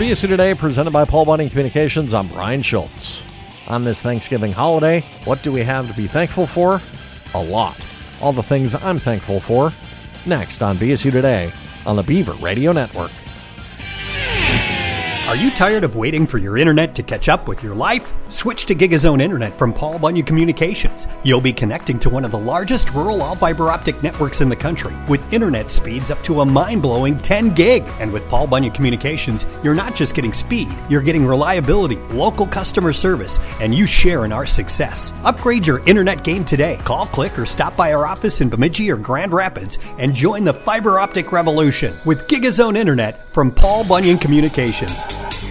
BSU Today, presented by Paul Bunyan Communications, I'm Brian Schultz. On this Thanksgiving holiday, what do we have to be thankful for? A lot. All the things I'm thankful for. Next on BSU Today on the Beaver Radio Network. Are you tired of waiting for your internet to catch up with your life? Switch to GigaZone Internet from Paul Bunyan Communications. You'll be connecting to one of the largest rural all-fiber optic networks in the country with internet speeds up to a mind-blowing 10 gig. And with Paul Bunyan Communications, you're not just getting speed, you're getting reliability, local customer service, and you share in our success. Upgrade your internet game today. Call, click, or stop by our office in Bemidji or Grand Rapids and join the fiber optic revolution with GigaZone Internet from Paul Bunyan Communications.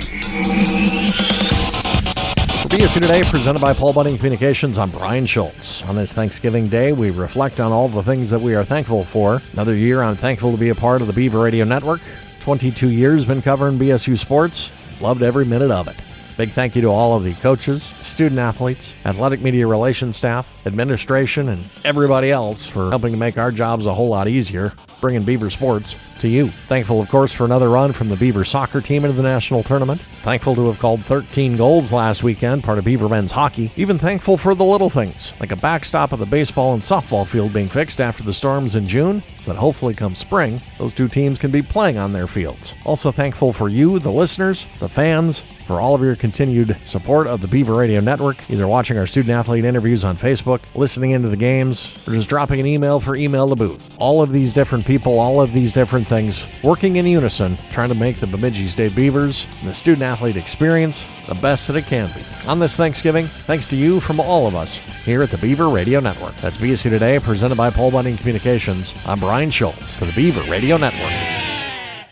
For BSU Today, presented by Paul Bunyan Communications, I'm Brian Schultz. On this Thanksgiving Day, we reflect on all the things that we are thankful for. Another year, I'm thankful to be a part of the Beaver Radio Network. 22 years been covering BSU sports. Loved every minute of it. Big thank you to all of the coaches, student athletes, athletic media relations staff, administration, and everybody else for helping to make our jobs a whole lot easier, bringing Beaver sports to you. Thankful, of course, for another run from the Beaver soccer team into the national tournament. Thankful to have called 13 goals last weekend, part of Beaver men's hockey. Even thankful for the little things, like a backstop of the baseball and softball field being fixed after the storms in June, so that hopefully come spring, those two teams can be playing on their fields. Also thankful for you, the listeners, the fans, for all of your continued support of the Beaver Radio Network, either watching our student-athlete interviews on Facebook, listening into the games, or just dropping an email for Email the Booth. All of these different people, all of these different things, working in unison, trying to make the Bemidji State Beavers and the student-athlete experience the best that it can be. On this Thanksgiving, thanks to you from all of us here at the Beaver Radio Network. That's BSU Today, presented by Paul Bunyan Communications. I'm Brian Schultz for the Beaver Radio Network.